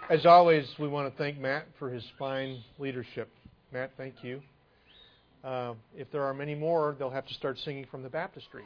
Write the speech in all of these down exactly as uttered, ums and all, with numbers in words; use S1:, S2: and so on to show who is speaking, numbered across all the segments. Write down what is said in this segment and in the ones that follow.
S1: As always, we want to thank Matt for his fine leadership. Matt, thank you. Uh, if there are many more, they'll have to start singing from the baptistry.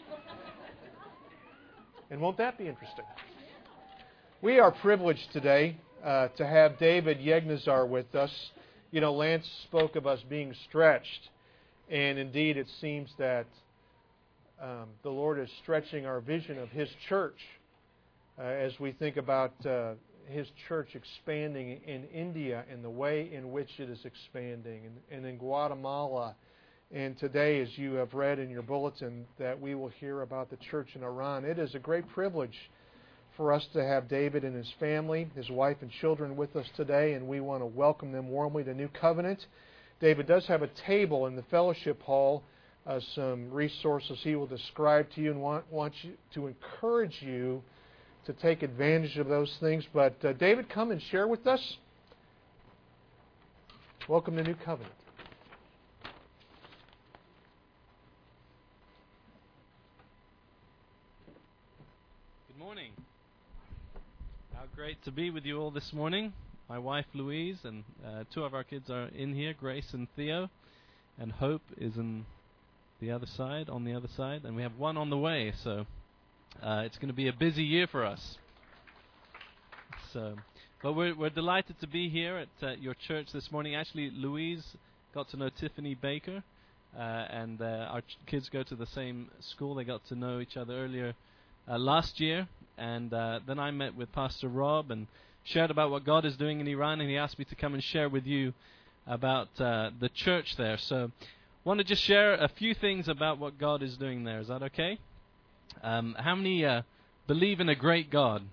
S1: And won't that be interesting? We are privileged today uh, to have David Yegnazar with us. You know, Lance spoke of us being stretched, and indeed it seems that um, the Lord is stretching our vision of His church uh, as we think about uh, His church expanding in India and the way in which it is expanding, and, and in Guatemala. And today, as you have read in your bulletin, that we will hear about the church in Iran. It is a great privilege for us to have David and his family, his wife and children with us today, and we want to welcome them warmly to New Covenant. David does have a table in the fellowship hall, uh, some resources he will describe to you, and want, want you to encourage you to take advantage of those things. But uh, David, come and share with us. Welcome to New Covenant.
S2: Good morning. How great to be with you all this morning. My wife Louise and uh, two of our kids are in here, Grace and Theo, and Hope is in the other side, on the other side, and we have one on the way, so uh, it's going to be a busy year for us. So, but we're, we're delighted to be here at uh, your church this morning. Actually, Louise got to know Tiffany Baker, uh, and uh, our ch- kids go to the same school. They got to know each other earlier uh, last year, and uh, then I met with Pastor Rob and shared about what God is doing in Iran, and he asked me to come and share with you about uh, the church there. So I want to just share a few things about what God is doing there. Is that okay? Um, how many uh, believe in a great God?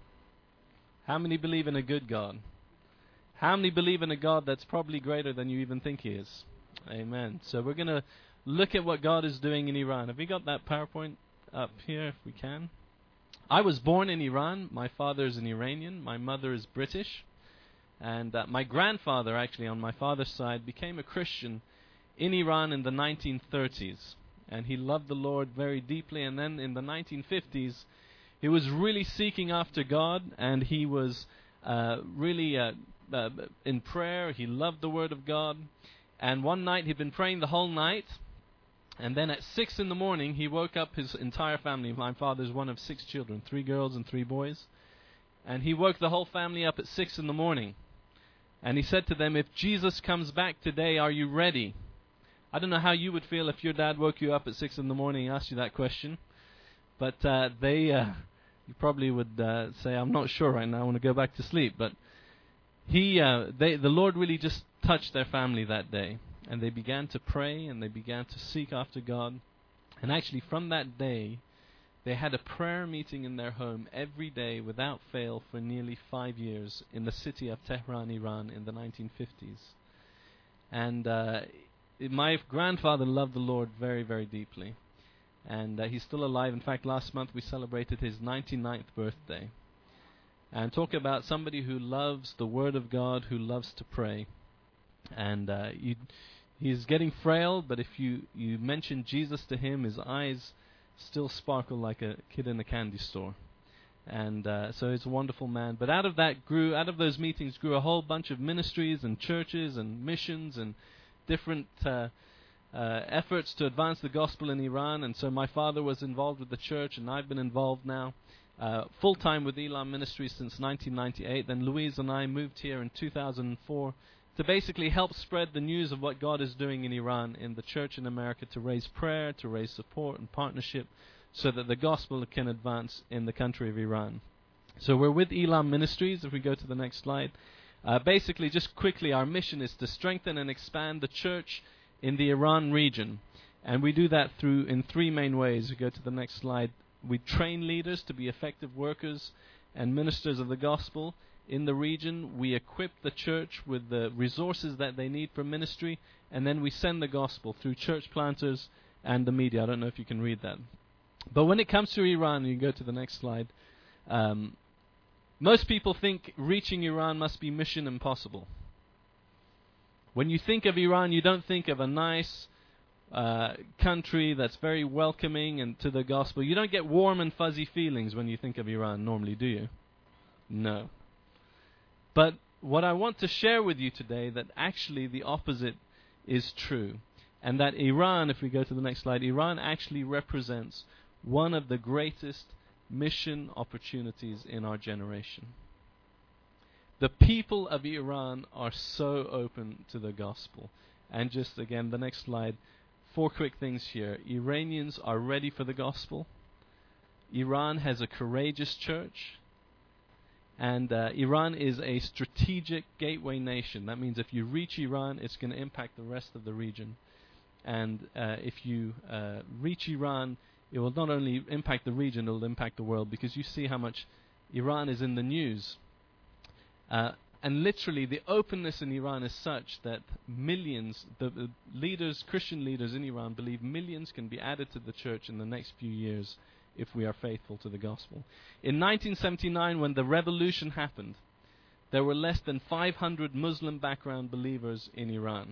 S2: How many believe in a good God? How many believe in a God that's probably greater than you even think He is? Amen. So we're going to look at what God is doing in Iran. Have we got that PowerPoint up here, if we can? I was born in Iran. My father is an Iranian. My mother is British. And uh, my grandfather, actually, on my father's side, became a Christian in Iran in the nineteen thirties. And he loved the Lord very deeply. And then in the nineteen fifties, he was really seeking after God, and he was uh, really uh, uh, in prayer. He loved the Word of God. And one night, he'd been praying the whole night. And then at six in the morning, he woke up his entire family. My father's one of six children, three girls and three boys. And he woke the whole family up at six in the morning. And he said to them, "If Jesus comes back today, are you ready?" I don't know how you would feel if your dad woke you up at six in the morning and asked you that question. But uh, they, uh, you probably would uh, say, "I'm not sure right now. I want to go back to sleep." But he, uh, they, the Lord really just touched their family that day. And they began to pray, and they began to seek after God. And actually, from that day, they had a prayer meeting in their home every day without fail for nearly five years in the city of Tehran, Iran, in the nineteen fifties. And uh, my grandfather loved the Lord very, very deeply. And uh, he's still alive. In fact, last month we celebrated his ninety-ninth birthday. And talk about somebody who loves the Word of God, who loves to pray. And uh, you... He's getting frail, but if you, you mention Jesus to him, his eyes still sparkle like a kid in a candy store. And uh, so he's a wonderful man. But out of that grew, out of those meetings grew a whole bunch of ministries and churches and missions and different uh, uh, efforts to advance the gospel in Iran. And so my father was involved with the church, and I've been involved now uh, full-time with Elam Ministries since nineteen ninety-eight. Then Louise and I moved here in two thousand four to basically help spread the news of what God is doing in Iran, in the church in America, to raise prayer, to raise support and partnership so that the gospel can advance in the country of Iran. So we're with Elam Ministries, if we go to the next slide. Uh, basically, just quickly, our mission is to strengthen and expand the church in the Iran region. And we do that through in three main ways. We go to the next slide. We train leaders to be effective workers and ministers of the gospel in the region. We equip the church with the resources that they need for ministry, and then we send the gospel through church planters and the media. I don't know if you can read that. But when it comes to Iran, you can go to the next slide, um, most people think reaching Iran must be mission impossible. When you think of Iran, you don't think of a nice uh, country that's very welcoming and to the gospel. You don't get warm and fuzzy feelings when you think of Iran normally, do you? No. But what I want to share with you today, that actually the opposite is true. And that Iran, if we go to the next slide, Iran actually represents one of the greatest mission opportunities in our generation. The people of Iran are so open to the gospel. And just again, the next slide, four quick things here. Iranians are ready for the gospel. Iran has a courageous church. And uh, Iran is a strategic gateway nation. That means if you reach Iran, it's going to impact the rest of the region. And uh, if you uh, reach Iran, it will not only impact the region, it will impact the world, because you see how much Iran is in the news. Uh, and literally, the openness in Iran is such that millions, the, the leaders, Christian leaders in Iran, believe millions can be added to the church in the next few years if we are faithful to the gospel. In nineteen seventy-nine, when the revolution happened, there were less than five hundred Muslim background believers in Iran.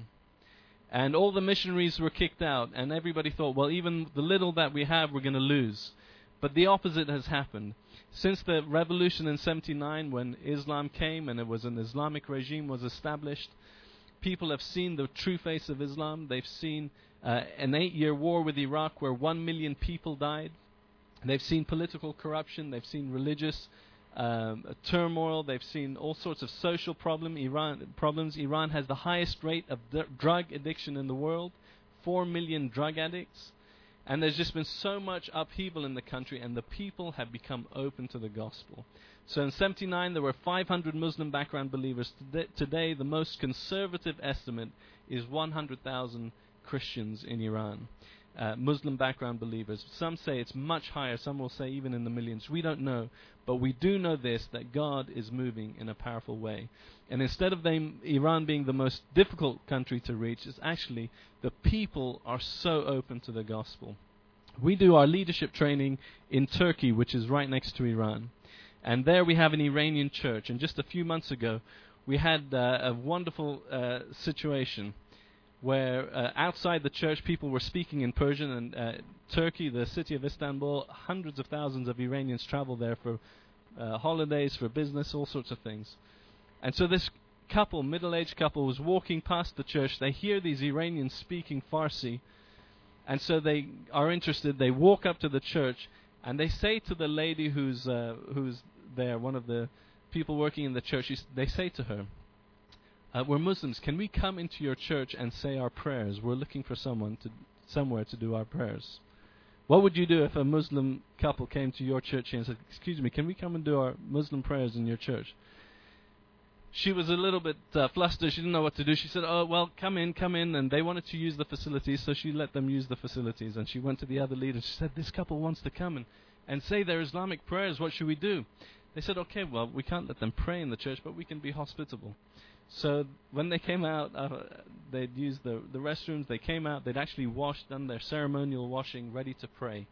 S2: And all the missionaries were kicked out, and everybody thought, well, even the little that we have, we're going to lose. But the opposite has happened. Since the revolution in seventy-nine, when Islam came and it was an Islamic regime was established, people have seen the true face of Islam. They've seen uh, an eight-year war with Iraq where one million people died. They've seen political corruption. They've seen religious um, turmoil. They've seen all sorts of social problem, Iran, problems. Iran has the highest rate of d- drug addiction in the world, four million drug addicts. And there's just been so much upheaval in the country, and the people have become open to the gospel. So in seventy-nine, there were five hundred Muslim background believers. Today, today the most conservative estimate is one hundred thousand Christians in Iran. Uh, Muslim background believers. Some say it's much higher. Some will say even in the millions. We don't know. But we do know this, that God is moving in a powerful way. And instead of them, Iran being the most difficult country to reach, it's actually the people are so open to the gospel. We do our leadership training in Turkey, which is right next to Iran. And there we have an Iranian church. And just a few months ago, we had uh, a wonderful uh, situation where uh, outside the church people were speaking in Persian, and uh, Turkey, the city of Istanbul, hundreds of thousands of Iranians travel there for uh, holidays, for business, all sorts of things. And so this couple, middle-aged couple, was walking past the church. They hear these Iranians speaking Farsi, and so they are interested. They walk up to the church, and they say to the lady who's uh, who's there, one of the people working in the church, they say to her, Uh, we're Muslims. Can we come into your church and say our prayers? We're looking for someone to somewhere to do our prayers. What would you do if a Muslim couple came to your church and said, excuse me, can we come and do our Muslim prayers in your church? She was a little bit uh, flustered. She didn't know what to do. She said, oh, well, come in, come in. And they wanted to use the facilities, so she let them use the facilities. And she went to the other leader. She said, this couple wants to come and, and say their Islamic prayers. What should we do? They said, okay, well, we can't let them pray in the church, but we can be hospitable. So when they came out, uh, they'd used the, the restrooms. They came out. They'd actually washed, done their ceremonial washing, ready to pray.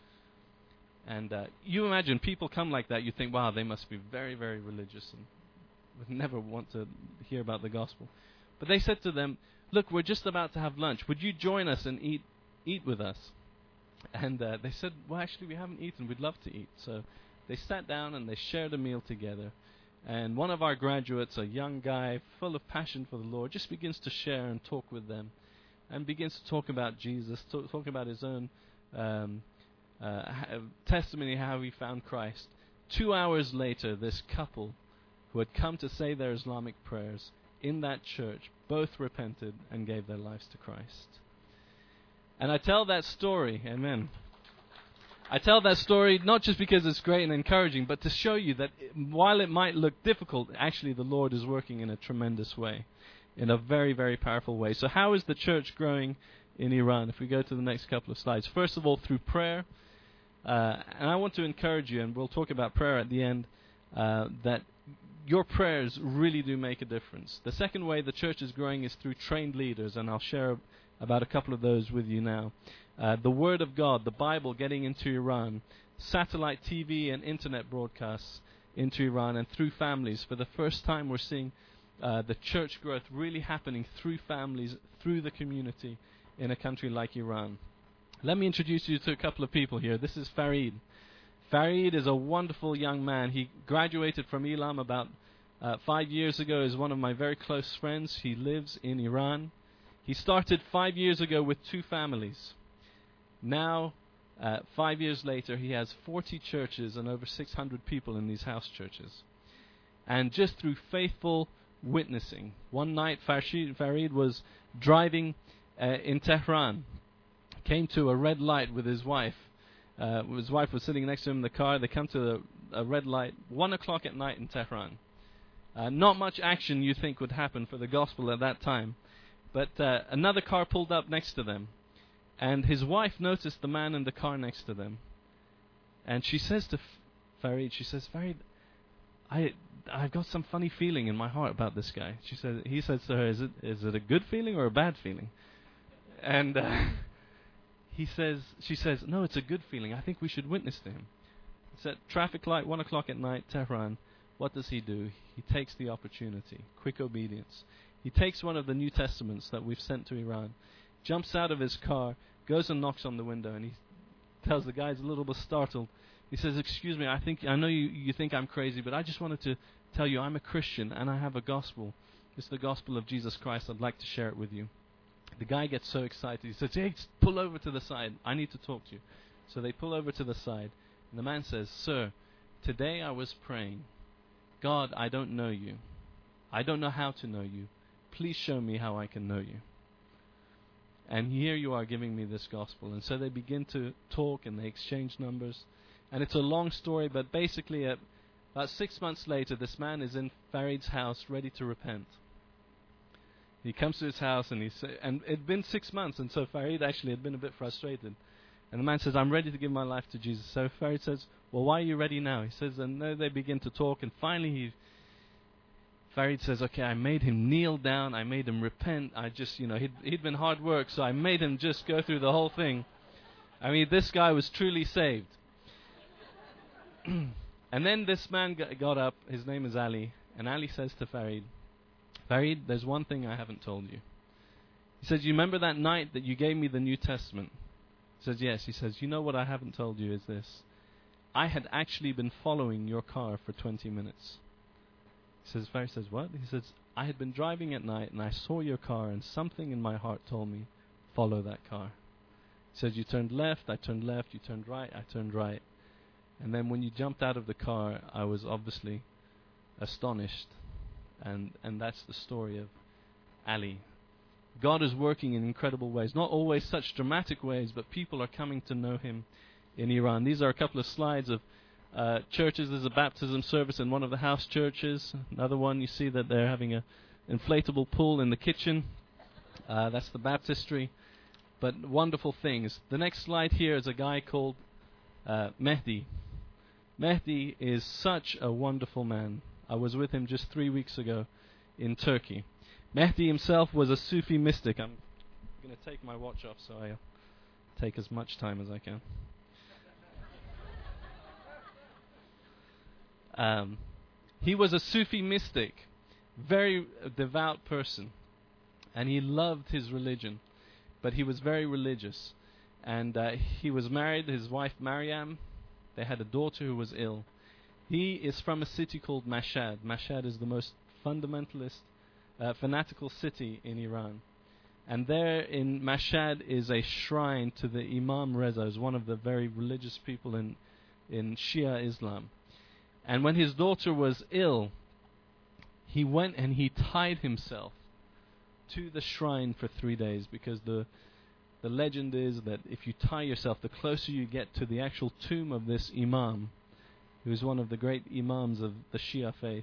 S2: And uh, you imagine people come like that. You think, wow, they must be very, very religious and would never want to hear about the gospel. But they said to them, look, we're just about to have lunch. Would you join us and eat eat with us? And uh, they said, well, actually, we haven't eaten. We'd love to eat. So they sat down and they shared a meal together. And one of our graduates, a young guy full of passion for the Lord, just begins to share and talk with them, and begins to talk about Jesus, talk, talk about his own um, uh, ha- testimony, how he found Christ. Two hours later, this couple who had come to say their Islamic prayers in that church both repented and gave their lives to Christ. And I tell that story, amen. I tell that story not just because it's great and encouraging, but to show you that it, while it might look difficult, actually the Lord is working in a tremendous way, in a very, very powerful way. So how is the church growing in Iran? If we go to the next couple of slides. First of all, through prayer. Uh, and I want to encourage you, and we'll talk about prayer at the end, uh, that your prayers really do make a difference. The second way the church is growing is through trained leaders, and I'll share about a couple of those with you now. Uh, the Word of God, the Bible getting into Iran, satellite T V and internet broadcasts into Iran and through families. For the first time we're seeing uh, the church growth really happening through families, through the community in a country like Iran. Let me introduce you to a couple of people here. This is Farid. Farid is a wonderful young man. He graduated from Elam about uh, five years ago is one of my very close friends. He lives in Iran. He started five years ago with two families. Now, uh, five years later, he has forty churches and over six hundred people in these house churches. And just through faithful witnessing. One night, Farshid, Farid was driving uh, in Tehran, came to a red light with his wife. Uh, his wife was sitting next to him in the car. They come to a, a red light, one o'clock at night in Tehran. Uh, not much action you think would happen for the gospel at that time. But uh, another car pulled up next to them. And his wife noticed the man in the car next to them. And she says to F- Farid, she says, Farid, I, I've got some funny feeling in my heart about this guy. She said, he says to her, is it, is it a good feeling or a bad feeling? And uh, he says, she says, no, it's a good feeling. I think we should witness to him. It's at traffic light, one o'clock at night, Tehran. What does he do? He takes the opportunity. Quick obedience. He takes one of the New Testaments that we've sent to Iran, jumps out of his car, goes and knocks on the window, and he tells the guy, he's a little bit startled. He says, excuse me, I think I know you, you think I'm crazy, but I just wanted to tell you I'm a Christian and I have a gospel. It's the gospel of Jesus Christ. I'd like to share it with you. The guy gets so excited. He says, hey, pull over to the side. I need to talk to you. So they pull over to the side. And the man says, sir, today I was praying. God, I don't know you. I don't know how to know you. Please show me how I can know you. And here you are giving me this gospel. And so they begin to talk and they exchange numbers. And it's a long story, but basically uh, about six months later, this man is in Farid's house ready to repent. He comes to his house and he sa- and it had been six months, and so Farid actually had been a bit frustrated. And the man says, I'm ready to give my life to Jesus. So Farid says, well, why are you ready now? He says, and then they begin to talk, and finally he Farid says, okay, I made him kneel down, I made him repent, I just, you know, he'd, he'd been hard work, so I made him just go through the whole thing. I mean, this guy was truly saved. And then this man g- got up, his name is Ali, and Ali says to Farid, Farid, there's one thing I haven't told you. He says, you remember that night that you gave me the New Testament? He says, yes. He says, you know what I haven't told you is this. I had actually been following your car for twenty minutes. He says, Farid says, what? He says, I had been driving at night and I saw your car and something in my heart told me, follow that car. He says, you turned left, I turned left, you turned right, I turned right. And then when you jumped out of the car, I was obviously astonished. And and that's the story of Ali. God is working in incredible ways. Not always such dramatic ways, but people are coming to know Him in Iran. These are a couple of slides of uh, churches. There's a baptism service in one of the house churches. Another one, you see that they're having a inflatable pool in the kitchen. Uh, that's the baptistry. But wonderful things. The next slide here is a guy called uh, Mehdi. Mehdi is such a wonderful man. I was with him just three weeks ago in Turkey. Mehdi himself was a Sufi mystic. I'm going to take my watch off so I take as much time as I can. Um, he was a Sufi mystic, very devout person, and he loved his religion, but he was very religious. And uh, he was married, his wife Maryam. They had a daughter who was ill. He is from a city called Mashhad. Mashhad is the most fundamentalist, uh, fanatical city in Iran. And there in Mashhad is a shrine to the Imam Reza, who's one of the very religious people in, in Shia Islam. And when his daughter was ill, he went and he tied himself to the shrine for three days because the the legend is that if you tie yourself, the closer you get to the actual tomb of this Imam, who is one of the great Imams of the Shia faith,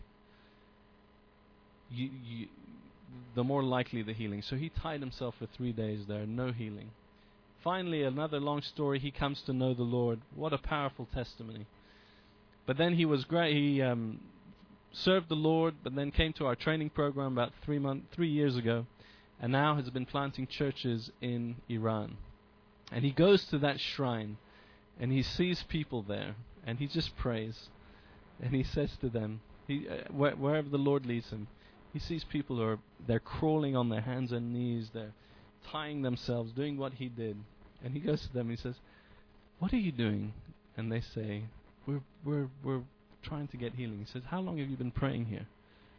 S2: you, you, the more likely the healing. So he tied himself for three days there, no healing. Finally, another long story, he comes to know the Lord. What a powerful testimony. But then he was great. He um, served the Lord, but then came to our training program about three month, three years ago, and now has been planting churches in Iran. And he goes to that shrine, and he sees people there, and he just prays. And he says to them, he, uh, wh- wherever the Lord leads him, he sees people who are, they're crawling on their hands and knees, they're tying themselves, doing what he did. And he goes to them, and he says, what are you doing? And they say, we're, we're, we're trying to get healing. He says, how long have you been praying here?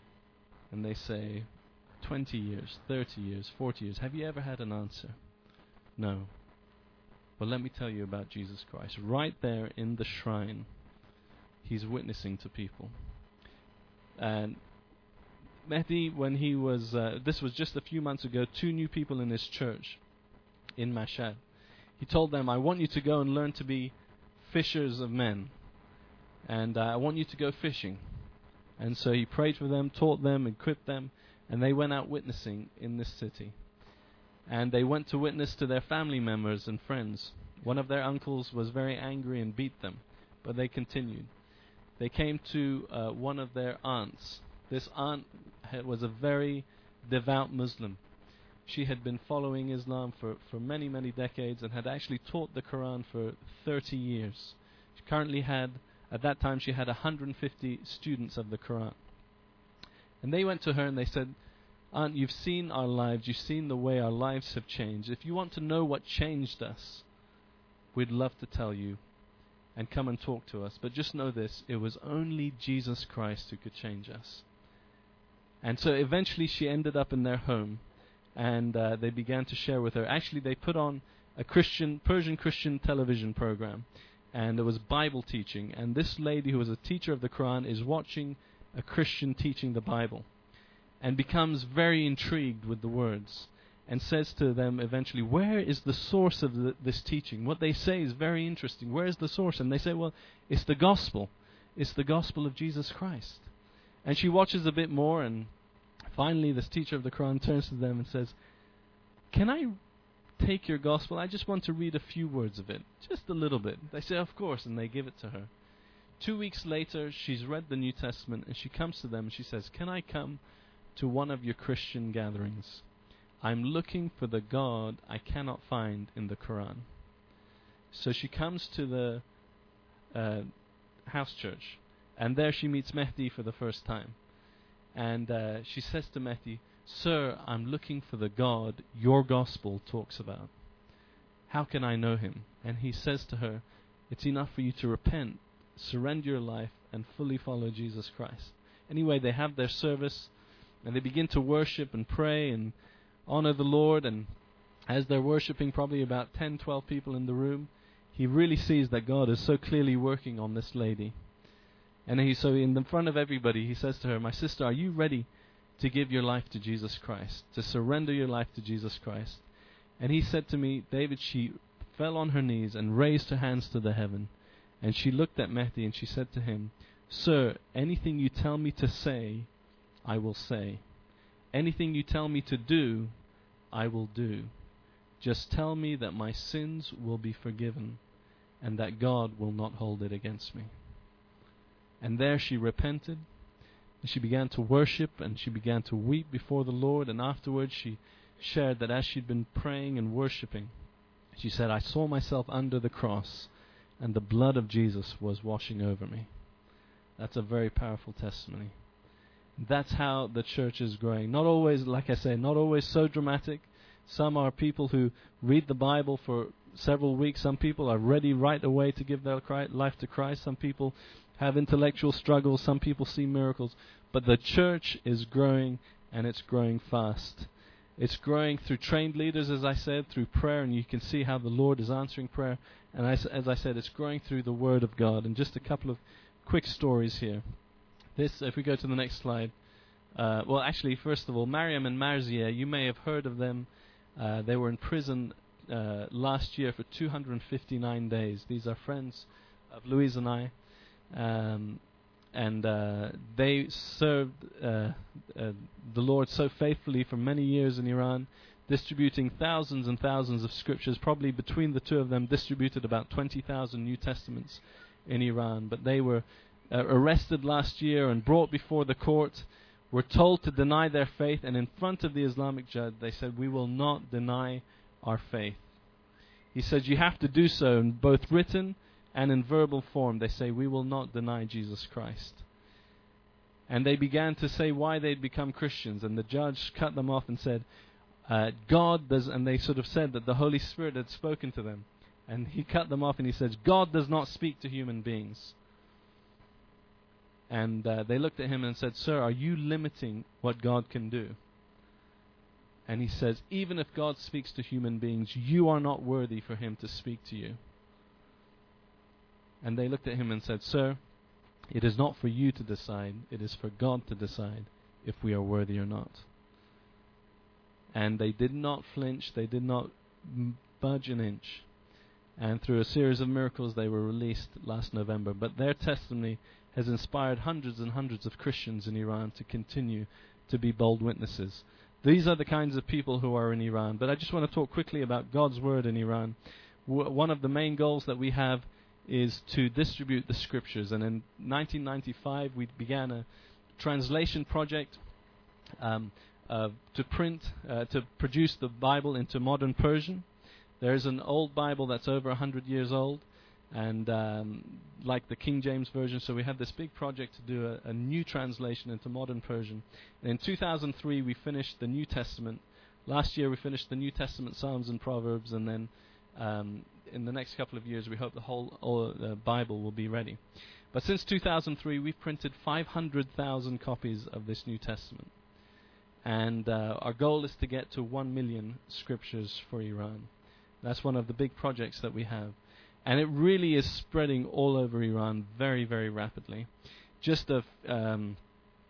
S2: and they say, twenty years, thirty years, forty years. Have you ever had an answer? No. But let me tell you about Jesus Christ. Right there in the shrine, he's witnessing to people. And Mehdi, when he was, uh, this was just a few months ago, two new people in his church in Mashhad. He told them, I want you to go and learn to be fishers of men. And uh, I want you to go fishing. And so he prayed for them, taught them, equipped them, and they went out witnessing in this city. And they went to witness to their family members and friends. One of their uncles was very angry and beat them, but they continued. They came to uh, one of their aunts. This aunt had, was a very devout Muslim. She had been following Islam for, for many, many decades and had actually taught the Quran for thirty years. She currently had, at that time, she had one hundred fifty students of the Quran. And they went to her and they said, Aunt, you've seen our lives, you've seen the way our lives have changed. If you want to know what changed us, we'd love to tell you and come and talk to us. But just know this, it was only Jesus Christ who could change us. And so eventually she ended up in their home, and uh, they began to share with her. Actually, they put on a Christian, Persian Christian television program, and there was Bible teaching. And this lady, who was a teacher of the Quran, is watching a Christian teaching the Bible, and becomes very intrigued with the words, and says to them eventually, where is the source of the, this teaching? What they say is very interesting. Where is the source? And they say, well, it's the gospel. It's the gospel of Jesus Christ. And she watches a bit more, and finally this teacher of the Quran turns to them and says, can I take your gospel? I just want to read a few words of it, just a little bit. They say, of course, and they give it to her. Two weeks later, she's read the New Testament, and she comes to them and she says, can I come to one of your Christian gatherings? I'm looking for the God I cannot find in the Quran. So she comes to the uh, house church, and there she meets Mehdi for the first time. And uh, she says to Mehdi, Sir, I'm looking for the God your gospel talks about. How can I know him? And he says to her, it's enough for you to repent, surrender your life, and fully follow Jesus Christ. Anyway, they have their service, and they begin to worship and pray and honor the Lord. And as they're worshiping, probably about ten, twelve people in the room, he really sees that God is so clearly working on this lady. And he, so in the front of everybody, he says to her, my sister, are you ready to give your life to Jesus Christ, to surrender your life to Jesus Christ? And he said to me, David, she fell on her knees and raised her hands to the heaven. And she looked at Mehdi and she said to him, Sir, anything you tell me to say, I will say. Anything you tell me to do, I will do. Just tell me that my sins will be forgiven and that God will not hold it against me. And there she repented, and she began to worship, and she began to weep before the Lord. And afterwards she shared that as she'd been praying and worshiping, she said, I saw myself under the cross, and the blood of Jesus was washing over me. That's a very powerful testimony. That's how the church is growing. Not always, like I say, not always so dramatic. Some are people who read the Bible for several weeks. Some people are ready right away to give their life to Christ. Some people have intellectual struggles. Some people see miracles. But the church is growing, and it's growing fast. It's growing through trained leaders, as I said, through prayer, and you can see how the Lord is answering prayer. And as, as I said, it's growing through the Word of God. And just a couple of quick stories here. This, if we go to the next slide. Uh, well, actually, first of all, Mariam and Marzia, you may have heard of them. Uh, they were in prison uh, last year for two hundred fifty-nine days. These are friends of Louise and I. Um, and uh, they served uh, uh, the Lord so faithfully for many years in Iran, distributing thousands and thousands of scriptures. Probably between the two of them distributed about twenty thousand New Testaments in Iran. But they were uh, arrested last year and brought before the court, were told to deny their faith, and in front of the Islamic judge they said, we will not deny our faith. He said, you have to do so in both written and in verbal form. They say, we will not deny Jesus Christ. And they began to say why they'd become Christians, and the judge cut them off and said, uh, God does, and they sort of said that the Holy Spirit had spoken to them. And he cut them off and he says, God does not speak to human beings. And uh, they looked at him and said, "Sir, are you limiting what God can do?" And he says, "Even if God speaks to human beings, you are not worthy for him to speak to you." And they looked at him and said, "Sir, it is not for you to decide. It is for God to decide if we are worthy or not." And they did not flinch. They did not m- budge an inch. And through a series of miracles, they were released last November. But their testimony has inspired hundreds and hundreds of Christians in Iran to continue to be bold witnesses. These are the kinds of people who are in Iran. But I just want to talk quickly about God's word in Iran. W- one of the main goals that we have is to distribute the scriptures. And in nineteen ninety-five, we began a translation project um, uh, to print, uh, to produce the Bible into modern Persian. There's an old Bible that's over one hundred years old, and um, like the King James Version. So we have this big project to do a, a new translation into modern Persian. And in two thousand three, we finished the New Testament. Last year, we finished the New Testament, Psalms and Proverbs, and then um, in the next couple of years, we hope the whole all, uh, Bible will be ready. But since two thousand three, we've printed five hundred thousand copies of this New Testament. And uh, our goal is to get to one million scriptures for Iran. That's one of the big projects that we have. And it really is spreading all over Iran very, very rapidly. Just a f- um,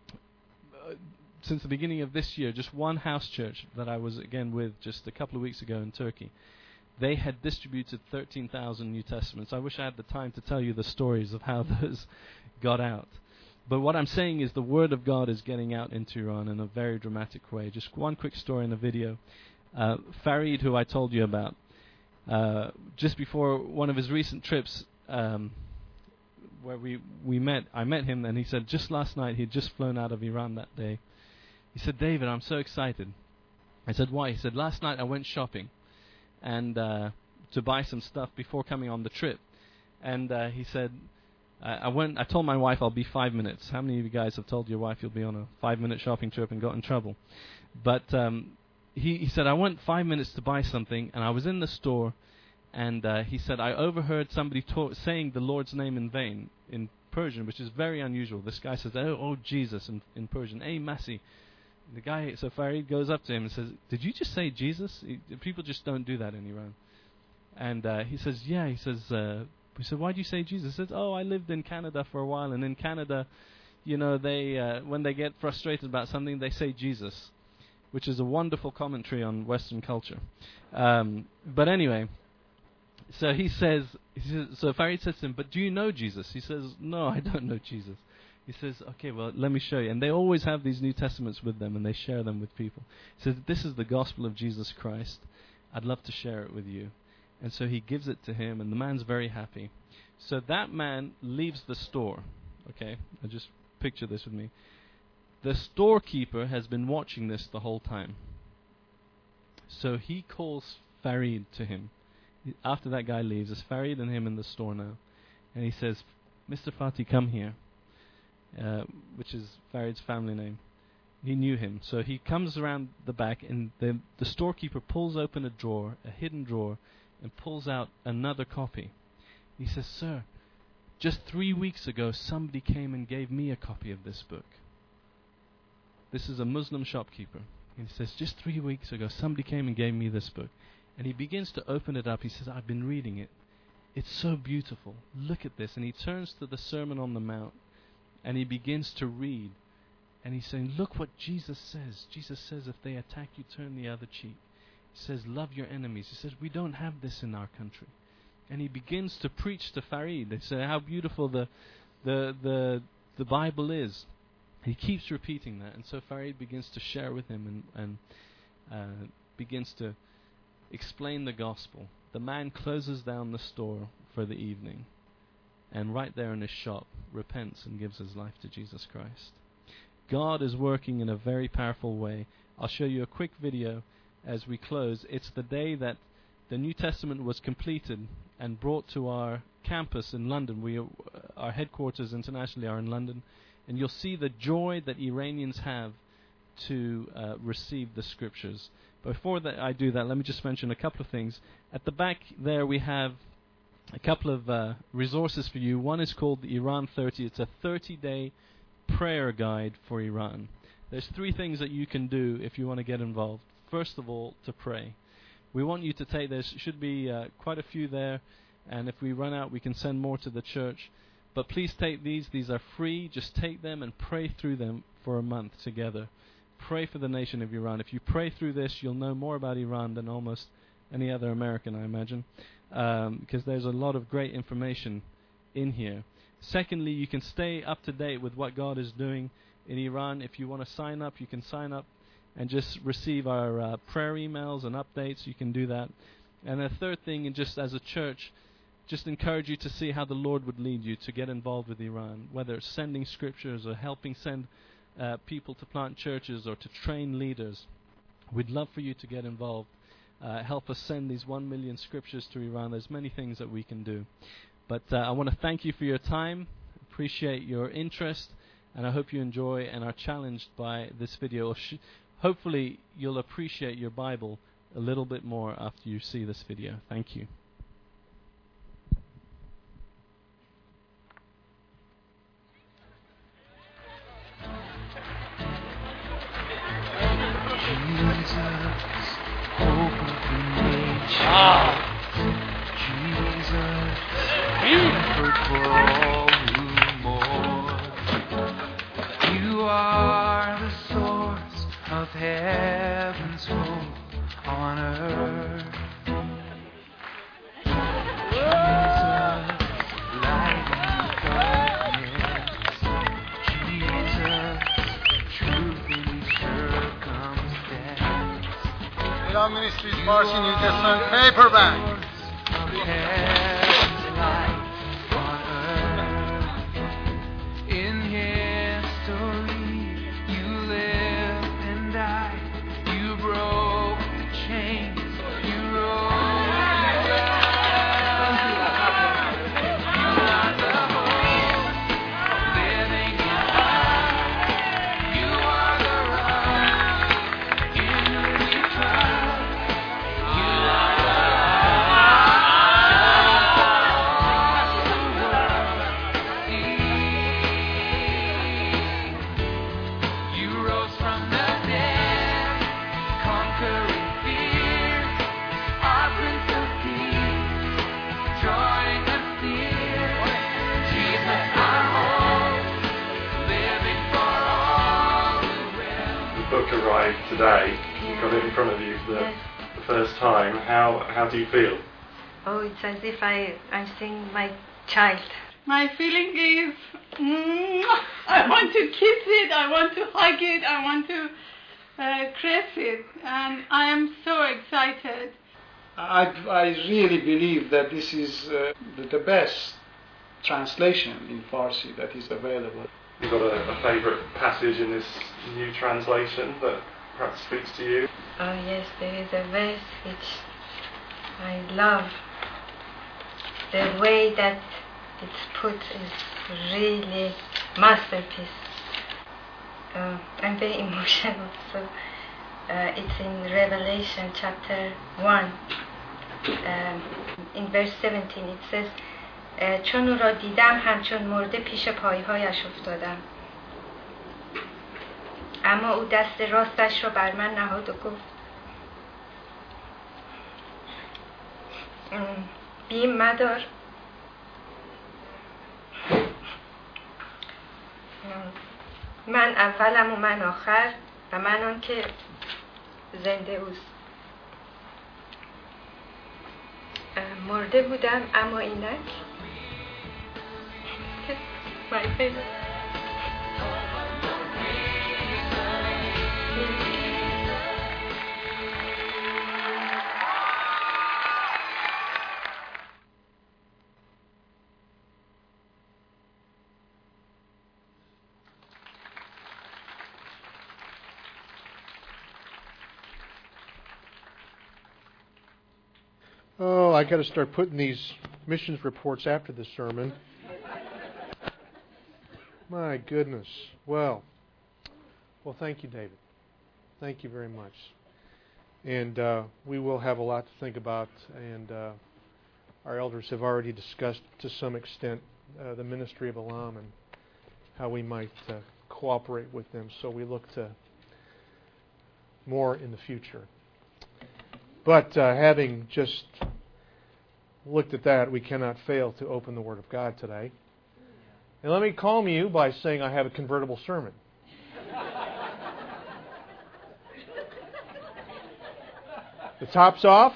S2: uh, since the beginning of this year, just one house church that I was, again, with just a couple of weeks ago in Turkey, they had distributed thirteen thousand New Testaments. I wish I had the time to tell you the stories of how those got out. But what I'm saying is the Word of God is getting out into Iran in a very dramatic way. Just one quick story in a video. Uh, Farid, who I told you about, Uh, just before one of his recent trips, um, where we, we met, I met him, and he said just last night he'd just flown out of Iran that day. He said, "David, I'm so excited." I said, "Why?" He said, "Last night I went shopping and uh, to buy some stuff before coming on the trip." And uh, he said, I, I went. I told my wife I'll be five minutes. How many of you guys have told your wife you'll be on a five-minute shopping trip and got in trouble? But um, He, he said, "I went five minutes to buy something, and I was in the store, and uh, he said, I overheard somebody ta- saying the Lord's name in vain in Persian, which is very unusual. This guy says, oh, oh Jesus, in, in Persian, Ey Masi." The guy, so Farid goes up to him and says, "Did you just say Jesus?" He, people just don't do that in Iran. And uh, he says, "Yeah." He says, uh, we said, "Why do you say Jesus?" He says, "Oh, I lived in Canada for a while, and in Canada, you know, they uh, when they get frustrated about something, they say Jesus." Which is a wonderful commentary on Western culture. Um, but anyway, so he says, he says, so Farid says to him, "But do you know Jesus?" He says, "No, I don't know Jesus." He says, "Okay, well, let me show you." And they always have these New Testaments with them, and they share them with people. He says, "This is the gospel of Jesus Christ. I'd love to share it with you." And so he gives it to him, and the man's very happy. So that man leaves the store. Okay, I just picture this with me. The storekeeper has been watching this the whole time. So he calls Farid to him. After that guy leaves, it's Farid and him in the store now. And he says, "Mister Fatih, come here," uh, which is Farid's family name. He knew him. So he comes around the back, and the, the storekeeper pulls open a drawer, a hidden drawer, and pulls out another copy. He says, "Sir, just three weeks ago, somebody came and gave me a copy of this book." This is a Muslim shopkeeper. He says, "Just three weeks ago, somebody came and gave me this book." And he begins to open it up. He says, "I've been reading it. It's so beautiful. Look at this." And he turns to the Sermon on the Mount, and he begins to read. And he's saying, "Look what Jesus says. Jesus says, if they attack you, turn the other cheek." He says, "Love your enemies." He says, "We don't have this in our country." And he begins to preach to Farid. They say how beautiful the, the, the, the Bible is. He keeps repeating that, and so Farid begins to share with him and, and uh, begins to explain the gospel. The man closes down the store for the evening, and right there in his shop repents and gives his life to Jesus Christ. God is working in a very powerful way. I'll show you a quick video as we close. It's the day that the New Testament was completed and brought to our campus in London. We, uh, our headquarters internationally are in London. And you'll see the joy that Iranians have to uh, receive the scriptures. Before that, I do that, let me just mention a couple of things. At the back there we have a couple of uh, resources for you. One is called the Iran thirty. It's a thirty-day prayer guide for Iran. There's three things that you can do if you want to get involved. First of all, to pray. We want you to take, there should be uh, quite a few there, and if we run out, we can send more to the church. But please take these. These are free. Just take them and pray through them for a month together. Pray for the nation of Iran. If you pray through this, you'll know more about Iran than almost any other American, I imagine, um, because there's a lot of great information in here. Secondly, you can stay up to date with what God is doing in Iran. If you want to sign up, you can sign up and just receive our uh, prayer emails and updates. You can do that. And a third thing, and just as a church, just encourage you to see how the Lord would lead you to get involved with Iran, whether it's sending scriptures or helping send uh, people to plant churches or to train leaders. We'd love for you to get involved. Uh, help us send these one million scriptures to Iran. There's many things that we can do. But uh, I want to thank you for your time, appreciate your interest, and I hope you enjoy and are challenged by this video. Sh- hopefully you'll appreciate your Bible a little bit more after you see this video. Thank you.
S3: You are the source of heaven's hope on earth. Jesus, light in darkness. Jesus, truth in circumstance.
S4: Iran Ministries Farsi New Testament paperback.
S3: Heaven's light on earth. In history, you lived and died. You broke the chains. You rose again. You are the hope living inside. You are the rock in whom we trust. You are the
S5: arrived today. Yeah. You've got it in front of you for the,
S6: yes.
S5: the first time. How how do you feel?
S6: Oh, it's as if I, I'm seeing my child.
S7: My feeling is, mm, I want to kiss it, I want to hug it, I want to uh, caress it, and I am so excited.
S8: I, I really believe that this is uh, the, the best translation in Farsi that is available.
S5: You've got a, a favourite passage in this new translation that perhaps speaks to you?
S6: Oh yes, there is a verse which I love. The way that it's put is really masterpiece. Uh, I'm very emotional, so uh, it's in Revelation chapter one. Um, in verse seventeen it says, چون او را دیدم همچون مرده پیش پایهایش افتادم، اما او دست راستش را بر من نهاد و گفت بیم مدار، من اولم و من آخر و من آن که زنده اوست. مرده بودم اما اینک my favorite.
S1: Oh, I got to start putting these missions reports after the sermon. My goodness. Well, well, thank you, David. Thank you very much. And uh, we will have a lot to think about. And uh, our elders have already discussed to some extent uh, the ministry of Elam and how we might uh, cooperate with them. So we look to more in the future. But uh, having just looked at that, we cannot fail to open the Word of God today. And let me calm you by saying I have a convertible sermon. The top's off.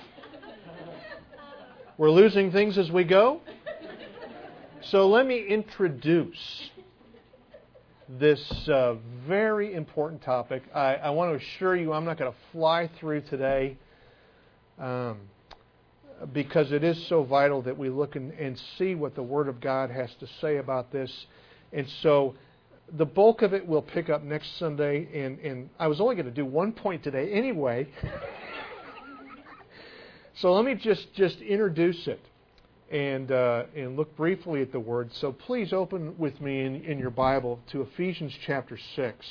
S1: We're losing things as we go. So let me introduce this uh, very important topic. I, I want to assure you I'm not going to fly through today um, because it is so vital that we look and, and see what the Word of God has to say about this. And so the bulk of it we'll pick up next Sunday. And, and I was only going to do one point today anyway. So let me just, just introduce it and uh, and look briefly at the Word. So please open with me in, in your Bible to Ephesians chapter six.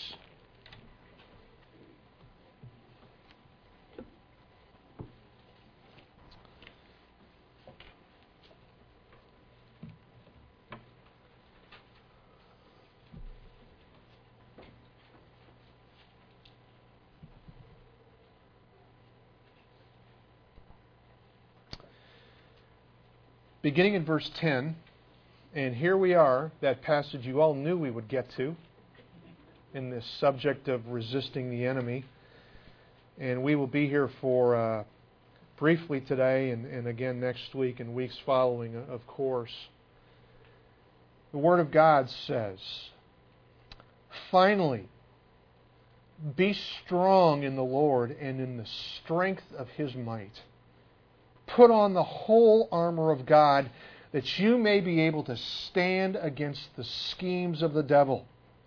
S1: Beginning in verse ten, and here we are, that passage you all knew we would get to in this subject of resisting the enemy. And we will be here for uh, briefly today and, and again next week and weeks following, of course. The Word of God says, "Finally, be strong in the Lord and in the strength of His might. Put on the whole armor of God, that you may be able to stand against the schemes of the devil.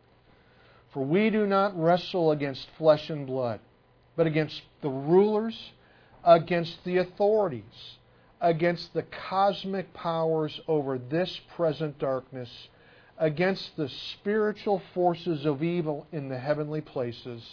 S1: For we do not wrestle against flesh and blood, but against the rulers, against the authorities, against the cosmic powers over this present darkness, against the spiritual forces of evil in the heavenly places.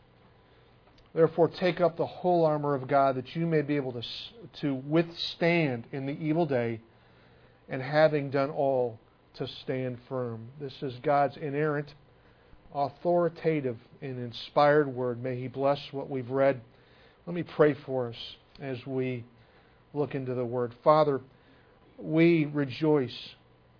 S1: Therefore, take up the whole armor of God, that you may be able to, to withstand in the evil day, and having done all, to stand firm." This is God's inerrant, authoritative, and inspired Word. May He bless what we've read. Let me pray for us as we look into the Word. Father, we rejoice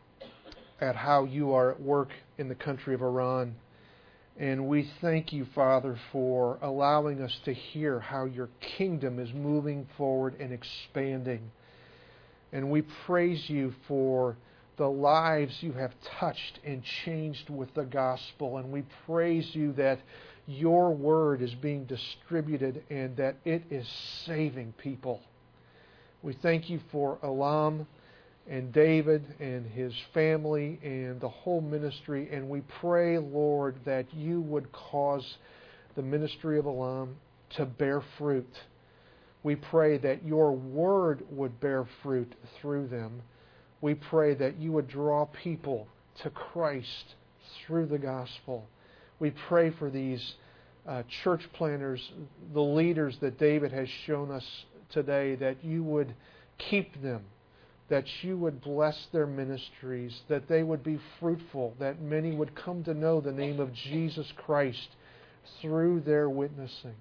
S1: at how you are at work in the country of Iran. And we thank you, Father, for allowing us to hear how your kingdom is moving forward and expanding. And we praise you for the lives you have touched and changed with the gospel. And we praise you that your word is being distributed and that it is saving people. We thank you for Elam and David and his family and the whole ministry. And we pray, Lord, that you would cause the ministry of Elam to bear fruit. We pray that your word would bear fruit through them. We pray that you would draw people to Christ through the gospel. We pray for these uh, church planters, the leaders that David has shown us today, that you would keep them, that you would bless their ministries, that they would be fruitful, that many would come to know the name of Jesus Christ through their witnessing.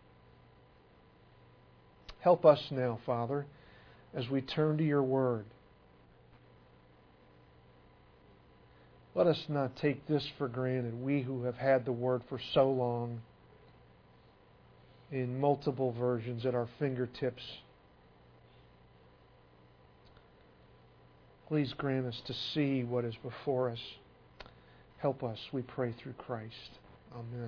S1: Help us now, Father, as we turn to your word. Let us not take this for granted, we who have had the word for so long, in multiple versions at our fingertips. Please grant us to see what is before us. Help us, we pray, through Christ. Amen.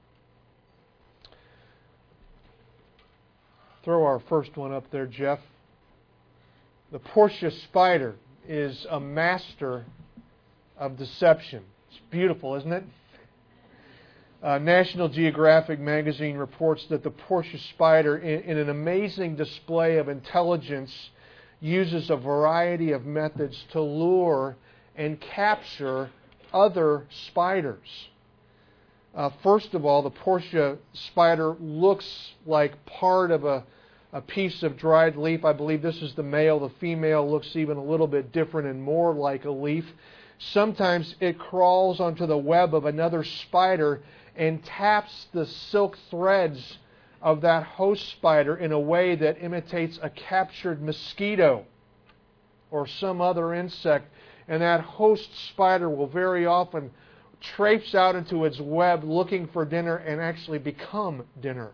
S1: Throw our first one up there, Jeff. The Portia spider is a master of deception. It's beautiful, isn't it? Uh, National Geographic magazine reports that the Portia spider, in, in an amazing display of intelligence, uses a variety of methods to lure and capture other spiders. Uh, first of all, the Portia spider looks like part of a, a piece of dried leaf. I believe this is the male. The female looks even a little bit different and more like a leaf. Sometimes it crawls onto the web of another spider and taps the silk threads of that host spider in a way that imitates a captured mosquito or some other insect. And that host spider will very often traipse out into its web looking for dinner and actually become dinner.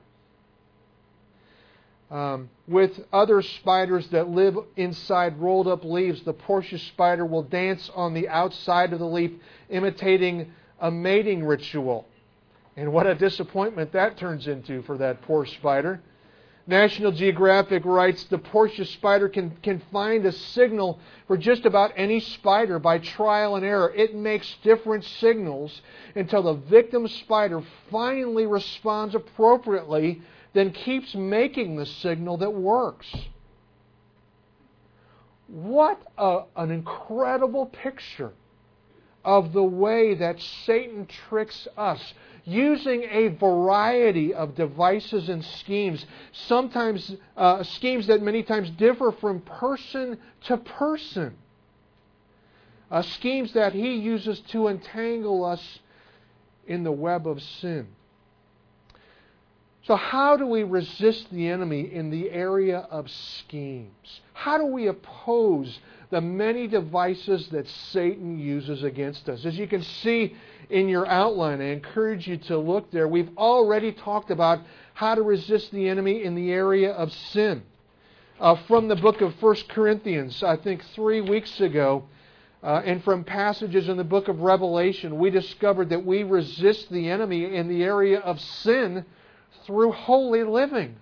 S1: Um, with other spiders that live inside rolled up leaves, the Portia spider will dance on the outside of the leaf, imitating a mating ritual. And what a disappointment that turns into for that poor spider. National Geographic writes, the Portia spider can, can find a signal for just about any spider by trial and error. It makes different signals until the victim spider finally responds appropriately, then keeps making the signal that works. What a, an incredible picture of the way that Satan tricks us, using a variety of devices and schemes, sometimes uh, schemes that many times differ from person to person. Uh, schemes that he uses to entangle us in the web of sin. So how do we resist the enemy in the area of schemes? How do we oppose the many devices that Satan uses against us? As you can see in your outline, I encourage you to look there. We've already talked about how to resist the enemy in the area of sin. Uh, from the book of First Corinthians, I think three weeks ago, uh, and from passages in the book of Revelation, we discovered that we resist the enemy in the area of sin through holy living.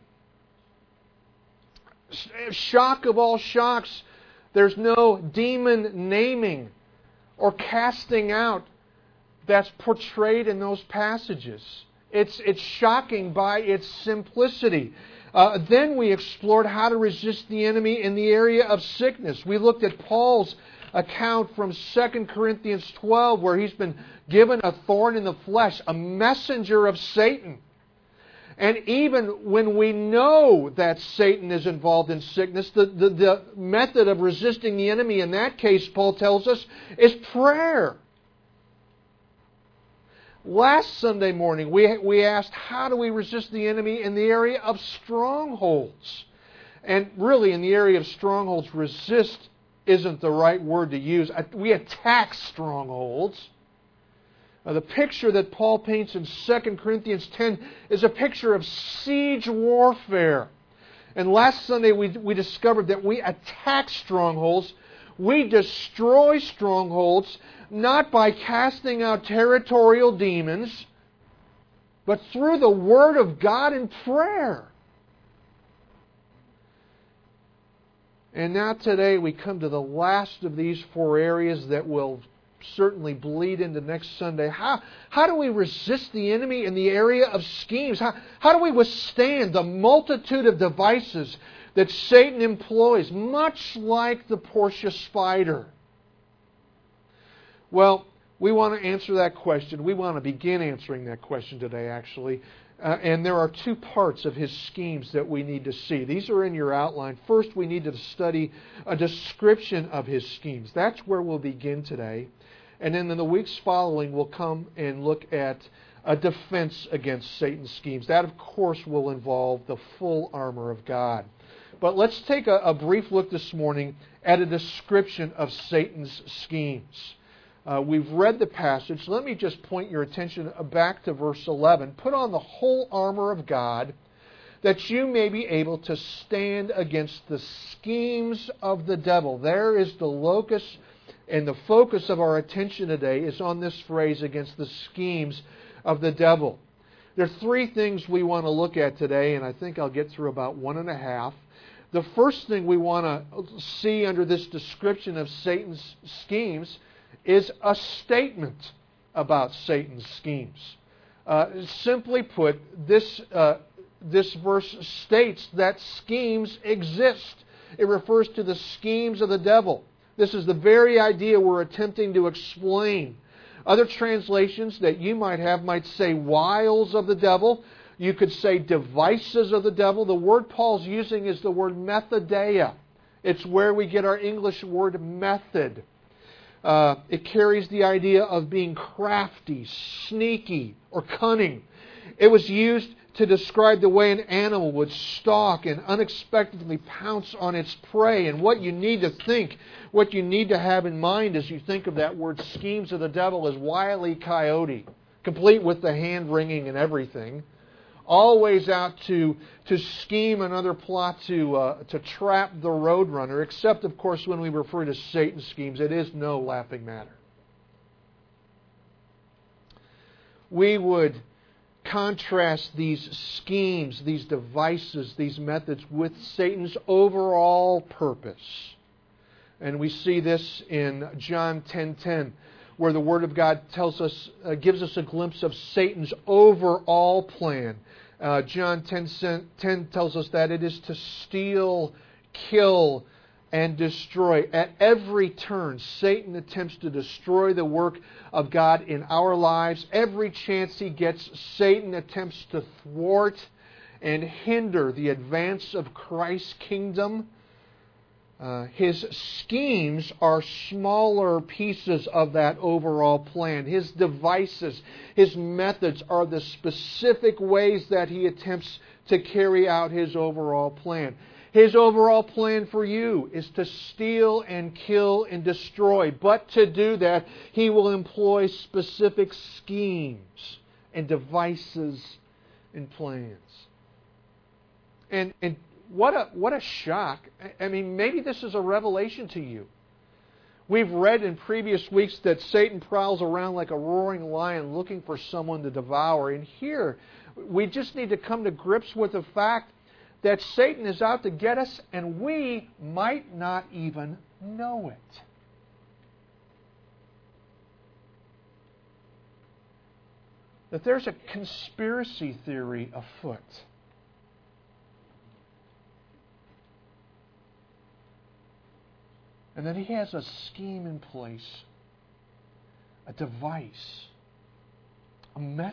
S1: Shock of all shocks, there's no demon naming or casting out that's portrayed in those passages. It's, it's shocking by its simplicity. Uh, then we explored how to resist the enemy in the area of sickness. We looked at Paul's account from Second Corinthians twelve, where he's been given a thorn in the flesh, a messenger of Satan. And even when we know that Satan is involved in sickness, the, the, the method of resisting the enemy in that case, Paul tells us, is prayer. Last Sunday morning, we, we asked, how do we resist the enemy in the area of strongholds? And really, in the area of strongholds, resist isn't the right word to use. We attack strongholds. Uh, the picture that Paul paints in Second Corinthians ten is a picture of siege warfare. And last Sunday we, we discovered that we attack strongholds. We destroy strongholds not by casting out territorial demons, but through the Word of God and prayer. And now today we come to the last of these four areas that will certainly bleed into next Sunday. How, how do we resist the enemy in the area of schemes? How, how do we withstand the multitude of devices that Satan employs, much like the Portia spider? Well, we want to answer that question. We want to begin answering that question today, actually. Uh, and there are two parts of his schemes that we need to see. These are in your outline. First, we need to study a description of his schemes. That's where we'll begin today. And then in the weeks following, we'll come and look at a defense against Satan's schemes. That, of course, will involve the full armor of God. But let's take a, a brief look this morning at a description of Satan's schemes. Uh, we've read the passage. Let me just point your attention back to verse eleven. Put on the whole armor of God, that you may be able to stand against the schemes of the devil. There is the locus and the focus of our attention today is on this phrase, against the schemes of the devil. There are three things we want to look at today, and I think I'll get through about one and a half. The first thing we want to see under this description of Satan's schemes is a statement about Satan's schemes. Uh, simply put, this, uh, this verse states that schemes exist. It refers to the schemes of the devil. This is the very idea we're attempting to explain. Other translations that you might have might say wiles of the devil. You could say devices of the devil. The word Paul's using is the word methodeia. It's where we get our English word method. Uh, it carries the idea of being crafty, sneaky, or cunning. It was used to describe the way an animal would stalk and unexpectedly pounce on its prey. And what you need to think, what you need to have in mind as you think of that word schemes of the devil is Wile E. Coyote, complete with the hand-wringing and everything. Always out to to scheme another plot to uh, to trap the roadrunner, except, of course, when we refer to Satan's schemes, it is no laughing matter. We would contrast these schemes, these devices, these methods with Satan's overall purpose. And we see this in John ten ten, where the Word of God tells us, uh, gives us a glimpse of Satan's overall plan. Uh, John ten ten tells us that it is to steal, kill, and destroy. At every turn, Satan attempts to destroy the work of God in our lives. Every chance he gets, Satan attempts to thwart and hinder the advance of Christ's kingdom. Uh, his schemes are smaller pieces of that overall plan. His devices, his methods are the specific ways that he attempts to carry out his overall plan. His overall plan for you is to steal and kill and destroy. But to do that, he will employ specific schemes and devices and plans. And, and what a what a shock. I mean, maybe this is a revelation to you. We've read in previous weeks that Satan prowls around like a roaring lion looking for someone to devour. And here, we just need to come to grips with the fact that Satan is out to get us, and we might not even know it. That there's a conspiracy theory afoot. And that he has a scheme in place, a device, a method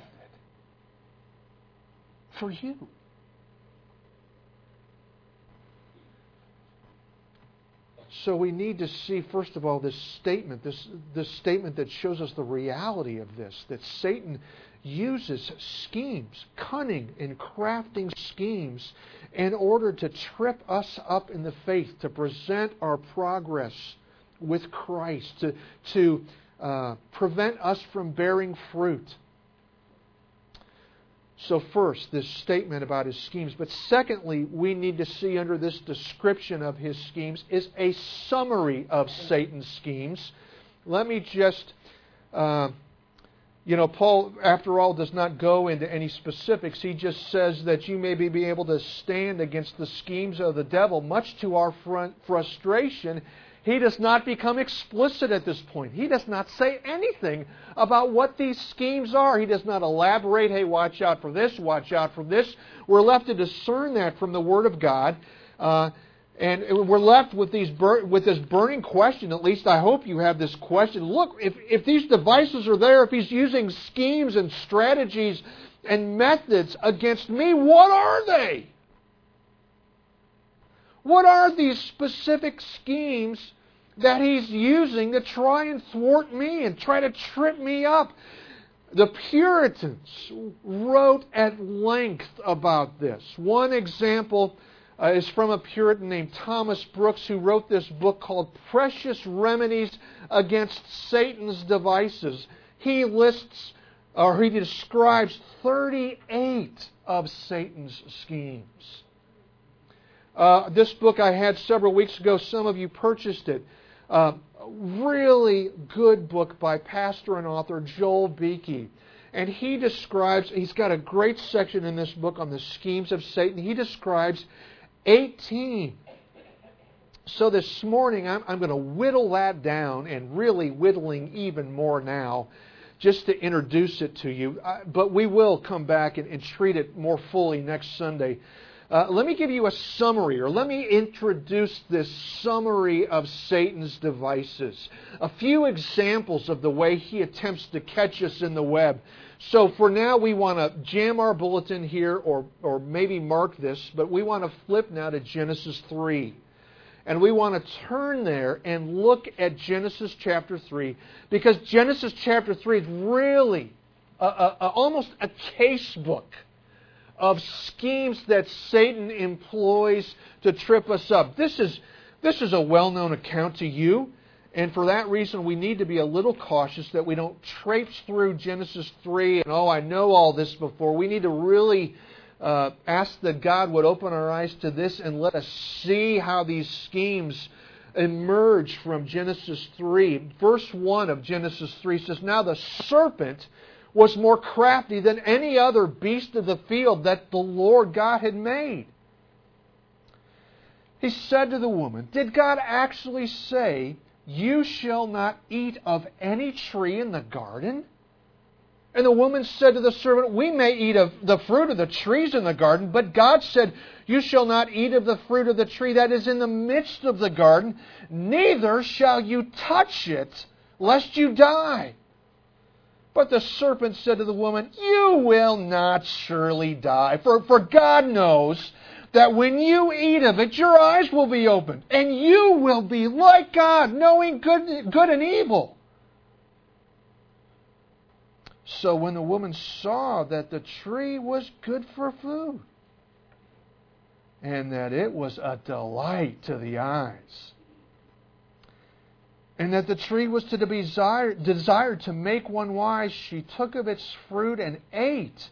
S1: for you. So we need to see, first of all, this statement, this, this statement that shows us the reality of this, that Satan uses schemes, cunning and crafting schemes, in order to trip us up in the faith, to present our progress with Christ, to, to uh, prevent us from bearing fruit. So first, this statement about his schemes. But secondly, we need to see under this description of his schemes is a summary of Satan's schemes. Let me just, uh, you know, Paul, after all, does not go into any specifics. He just says that you may be able to stand against the schemes of the devil. Much to our front frustration, he does not become explicit at this point. He does not say anything about what these schemes are. He does not elaborate, hey, watch out for this, watch out for this. We're left to discern that from the Word of God. Uh, and we're left with these bur- with this burning question, at least I hope you have this question. Look, if, if these devices are there, if he's using schemes and strategies and methods against me, what are they? What are these specific schemes that he's using to try and thwart me and try to trip me up? The Puritans wrote at length about this. One example uh, is from a Puritan named Thomas Brooks, who wrote this book called Precious Remedies Against Satan's Devices. He lists, or he describes thirty-eight of Satan's schemes. Uh, this book I had several weeks ago. Some of you purchased it. Uh, really good book by pastor and author Joel Beeke. And he describes, he's got a great section in this book on the schemes of Satan. He describes eighteen. So this morning I'm, I'm going to whittle that down, and really whittling even more now, just to introduce it to you. Uh, but we will come back and, and treat it more fully next Sunday. Uh, let me give you a summary, or let me introduce this summary of Satan's devices. A few examples of the way he attempts to catch us in the web. So for now, we want to jam our bulletin here, or, or maybe mark this, but we want to flip now to Genesis three. And we want to turn there and look at Genesis chapter three, because Genesis chapter three is really a, a, a, almost a case book of schemes that Satan employs to trip us up. This is, this is a well-known account to you, and for that reason we need to be a little cautious that we don't traipse through Genesis three and, oh, I know all this before. We need to really uh, ask that God would open our eyes to this and let us see how these schemes emerge from Genesis three. Verse one of Genesis three says, "Now the serpent was more crafty than any other beast of the field that the Lord God had made. He said to the woman, 'Did God actually say, you shall not eat of any tree in the garden?' And the woman said to the serpent, 'We may eat of the fruit of the trees in the garden, but God said, you shall not eat of the fruit of the tree that is in the midst of the garden, neither shall you touch it, lest you die.' But the serpent said to the woman, 'You will not surely die, for, for God knows that when you eat of it, your eyes will be opened, and you will be like God, knowing good, good and evil.' So when the woman saw that the tree was good for food, and that it was a delight to the eyes, and that the tree was to be desired, desired to make one wise, she took of its fruit and ate.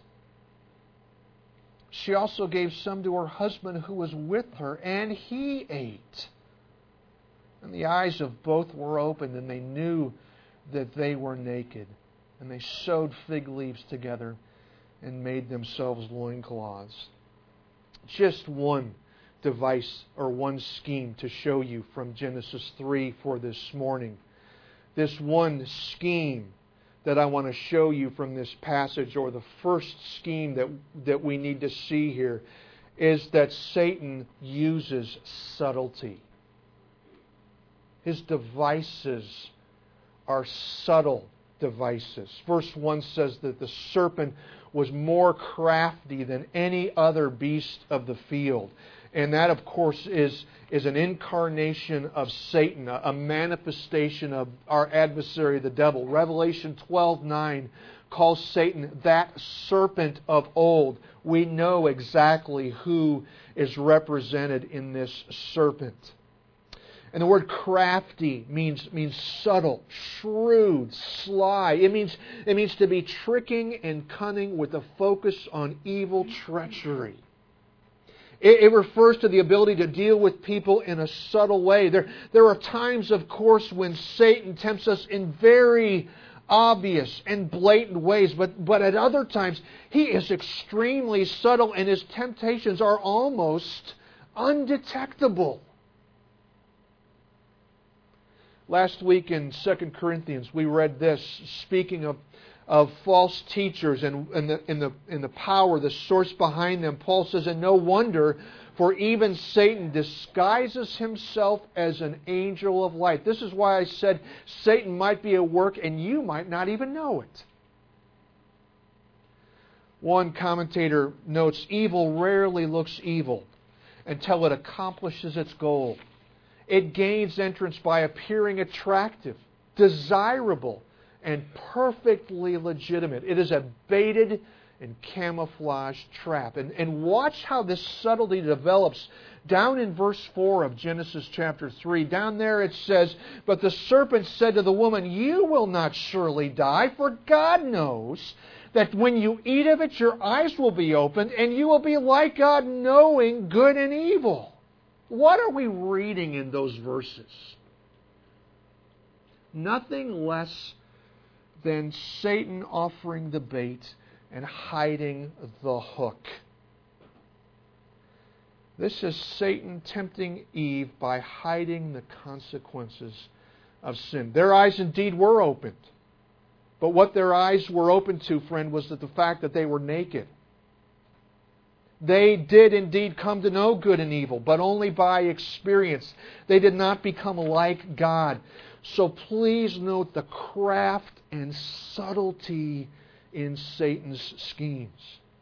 S1: She also gave some to her husband who was with her, and he ate. And the eyes of both were opened, and they knew that they were naked. And they sewed fig leaves together and made themselves loincloths." Just one device or one scheme to show you from Genesis three for this morning. This one scheme that I want to show you from this passage, or the first scheme that, that we need to see here, is that Satan uses subtlety. His devices are subtle devices. Verse one says that the serpent was more crafty than any other beast of the field. And that, of course, is, is an incarnation of Satan, a, a manifestation of our adversary, the devil. Revelation twelve nine calls Satan that serpent of old. We know exactly who is represented in this serpent. And the word crafty means, means subtle, shrewd, sly. It means, it means to be tricking and cunning with a focus on evil treachery. It, it refers to the ability to deal with people in a subtle way. There, there are times, of course, when Satan tempts us in very obvious and blatant ways, but, but at other times, he is extremely subtle and his temptations are almost undetectable. Last week in Second Corinthians, we read this, speaking of, of false teachers and, and, the, and, the, and the power, the source behind them. Paul says, "And no wonder, for even Satan disguises himself as an angel of light." This is why I said Satan might be at work and you might not even know it. One commentator notes, "Evil rarely looks evil until it accomplishes its goal. It gains entrance by appearing attractive, desirable, and perfectly legitimate. It is a baited and camouflaged trap." And, and watch how this subtlety develops down in verse four of Genesis chapter three. Down there it says, "But the serpent said to the woman, you will not surely die, for God knows that when you eat of it, your eyes will be opened, and you will be like God, knowing good and evil." What are we reading in those verses? Nothing less than Satan offering the bait and hiding the hook. This is Satan tempting Eve by hiding the consequences of sin. Their eyes indeed were opened. But what their eyes were open to, friend, was that the fact that they were naked. They did indeed come to know good and evil, but only by experience. They did not become like God. So please note the craft and subtlety in Satan's schemes.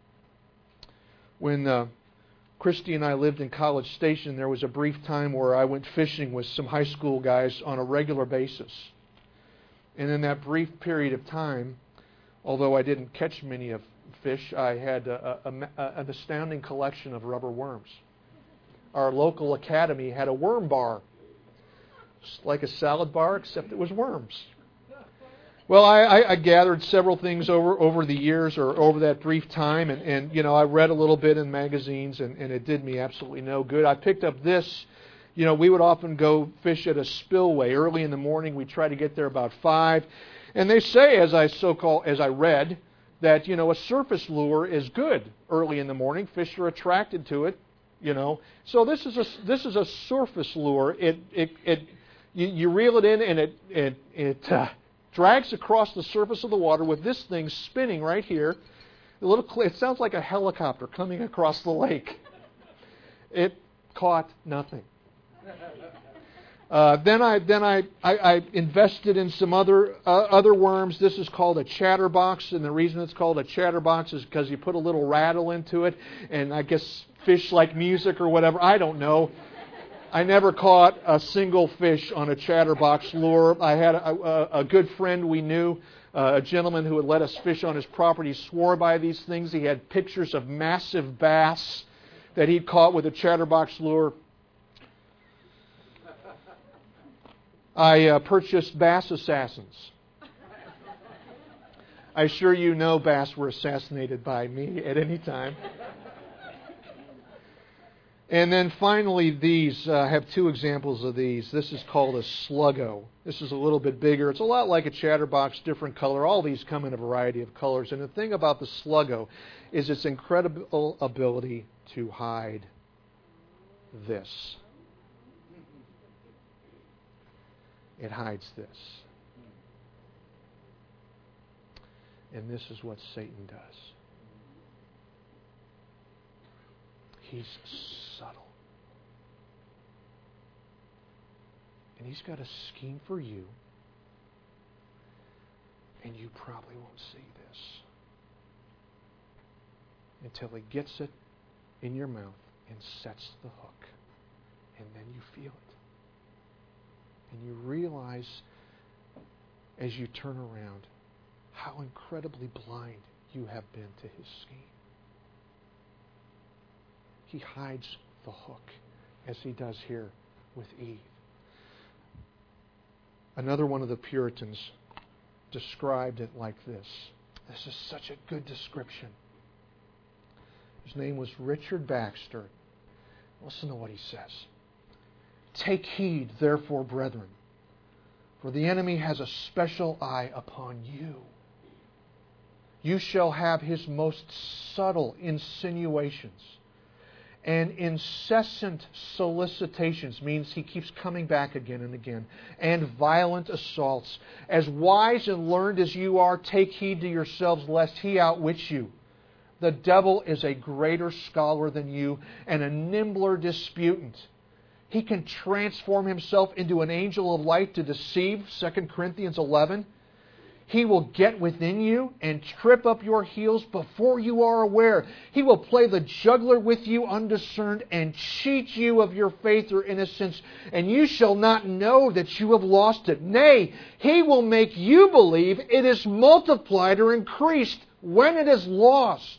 S1: When uh, Christy and I lived in College Station, there was a brief time where I went fishing with some high school guys on a regular basis. And in that brief period of time, although I didn't catch many of fish, I had a, a, a, an astounding collection of rubber worms. Our local academy had a worm bar. Just like a salad bar, except it was worms. Well, I, I, I gathered several things over, over the years or over that brief time, and, and you know, I read a little bit in magazines, and, and it did me absolutely no good. I picked up this. You know, we would often go fish at a spillway early in the morning. We'd try to get there about five. And they say, as I so-called, as I read, that, you know, a surface lure is good early in the morning. Fish are attracted to it, you know. So this is a, this is a surface lure. It, it, it, you, you reel it in, and it, it, it uh, drags across the surface of the water with this thing spinning right here. A little, it sounds like a helicopter coming across the lake. It caught nothing. Uh, then I then I, I, I invested in some other uh, other worms. This is called a chatterbox, and the reason it's called a chatterbox is because you put a little rattle into it, and I guess fish like music or whatever. I don't know. I never caught a single fish on a chatterbox lure. I had a, a, a good friend we knew, uh, a gentleman who had let us fish on his property, swore by these things. He had pictures of massive bass that he'd caught with a chatterbox lure. I uh, purchased Bass Assassins. I assure you no bass were assassinated by me at any time. And then finally, these, uh, I have two examples of these. This is called a sluggo. This is a little bit bigger. It's a lot like a chatterbox, different color. All these come in a variety of colors. And the thing about the sluggo is its incredible ability to hide this. It hides this. And this is what Satan does. He's subtle. And he's got a scheme for you. And you probably won't see this until he gets it in your mouth and sets the hook. And then you feel it. And you realize as you turn around how incredibly blind you have been to his scheme. He hides the hook as he does here with Eve. Another one of the Puritans described it like this. This is such a good description. His name was Richard Baxter. Listen to what he says. Take heed, therefore, brethren, for the enemy has a special eye upon you. You shall have his most subtle insinuations and incessant solicitations, means he keeps coming back again and again, and violent assaults. As wise and learned as you are, take heed to yourselves lest he outwit you. The devil is a greater scholar than you and a nimbler disputant. He can transform himself into an angel of light to deceive, Second Corinthians eleven. He will get within you and trip up your heels before you are aware. He will play the juggler with you undiscerned and cheat you of your faith or innocence, and you shall not know that you have lost it. Nay, he will make you believe it is multiplied or increased when it is lost.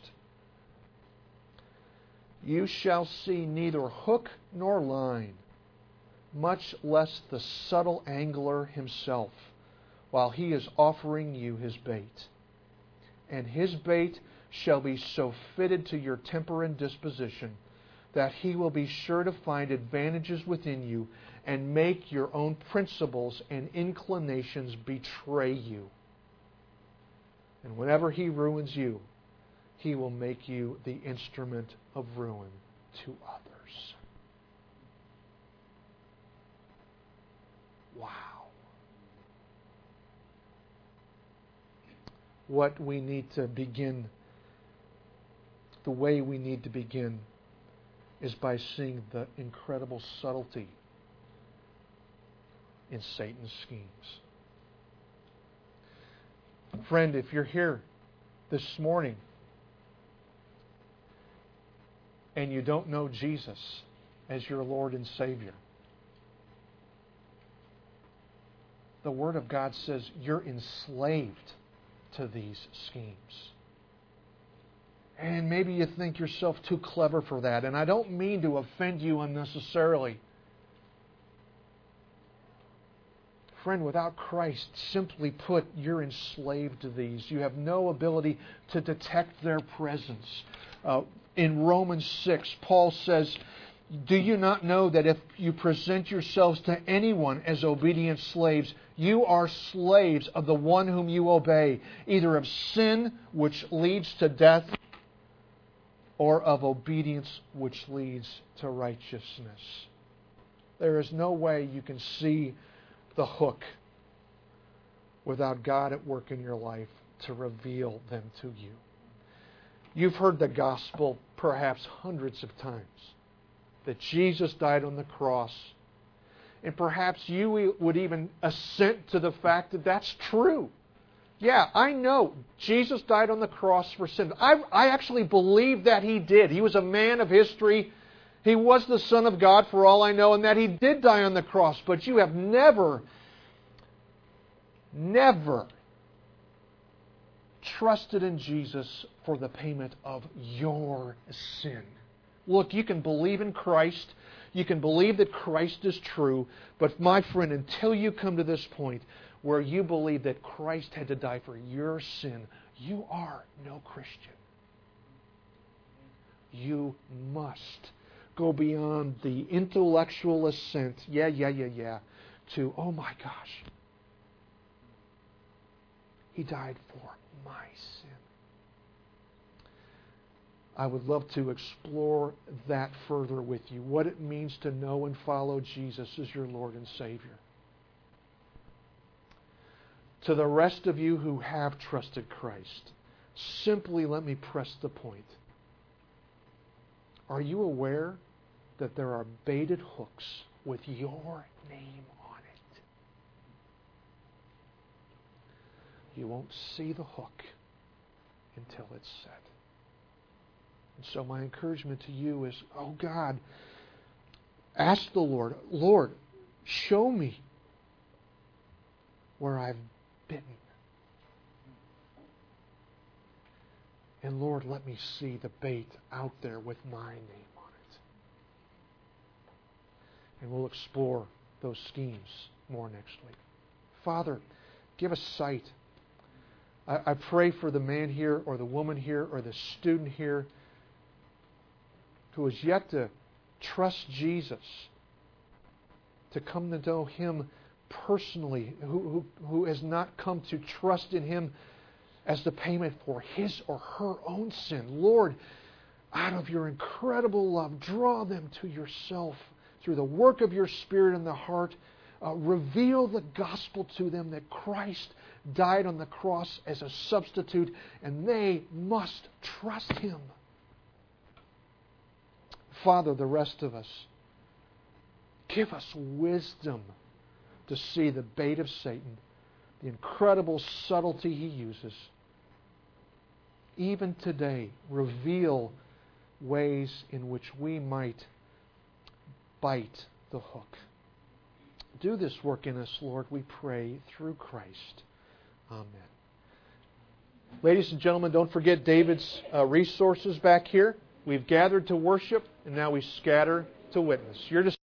S1: You shall see neither hook nor line, much less the subtle angler himself, while he is offering you his bait. And his bait shall be so fitted to your temper and disposition that he will be sure to find advantages within you and make your own principles and inclinations betray you. And whenever he ruins you, he will make you the instrument of ruin to others. Wow. What we need to begin the way we need to begin is by seeing the incredible subtlety in Satan's schemes. Friend, if you're here this morning and you don't know Jesus as your Lord and Savior, the Word of God says you're enslaved to these schemes. And maybe you think yourself too clever for that. And I don't mean to offend you unnecessarily. Friend, without Christ, simply put, you're enslaved to these. You have no ability to detect their presence. Uh, in Romans six, Paul says, "Do you not know that if you present yourselves to anyone as obedient slaves, you are slaves of the one whom you obey, either of sin, which leads to death, or of obedience, which leads to righteousness?" There is no way you can see the hook without God at work in your life to reveal them to you. You've heard the gospel perhaps hundreds of times, that Jesus died on the cross. And perhaps you would even assent to the fact that that's true. Yeah, I know Jesus died on the cross for sin. I, I actually believe that He did. He was a man of history. He was the Son of God for all I know, and that He did die on the cross. But you have never, never trusted in Jesus for the payment of your sin. Look, you can believe in Christ. You can believe that Christ is true. But my friend, until you come to this point where you believe that Christ had to die for your sin, you are no Christian. You must go beyond the intellectual assent, yeah, yeah, yeah, yeah, to, oh my gosh, He died for my sin. I would love to explore that further with you, what it means to know and follow Jesus as your Lord and Savior. To the rest of you who have trusted Christ, simply let me press the point. Are you aware that there are baited hooks with your name on it? You won't see the hook until it's set. And so my encouragement to you is, oh God, ask the Lord, Lord, show me where I've bitten. And Lord, let me see the bait out there with my name on it. And we'll explore those schemes more next week. Father, give us sight. I, I pray for the man here or the woman here or the student here who has yet to trust Jesus, to come to know Him personally, who, who, who has not come to trust in Him as the payment for his or her own sin. Lord, out of your incredible love, draw them to yourself through the work of your Spirit in the heart. Uh, reveal the gospel to them that Christ died on the cross as a substitute, and they must trust Him. Father, the rest of us, give us wisdom to see the bait of Satan, the incredible subtlety he uses. Even today, reveal ways in which we might bite the hook. Do this work in us, Lord, we pray, through Christ. Amen. Ladies and gentlemen, don't forget David's uh, resources back here. We've gathered to worship, and now we scatter to witness. You're just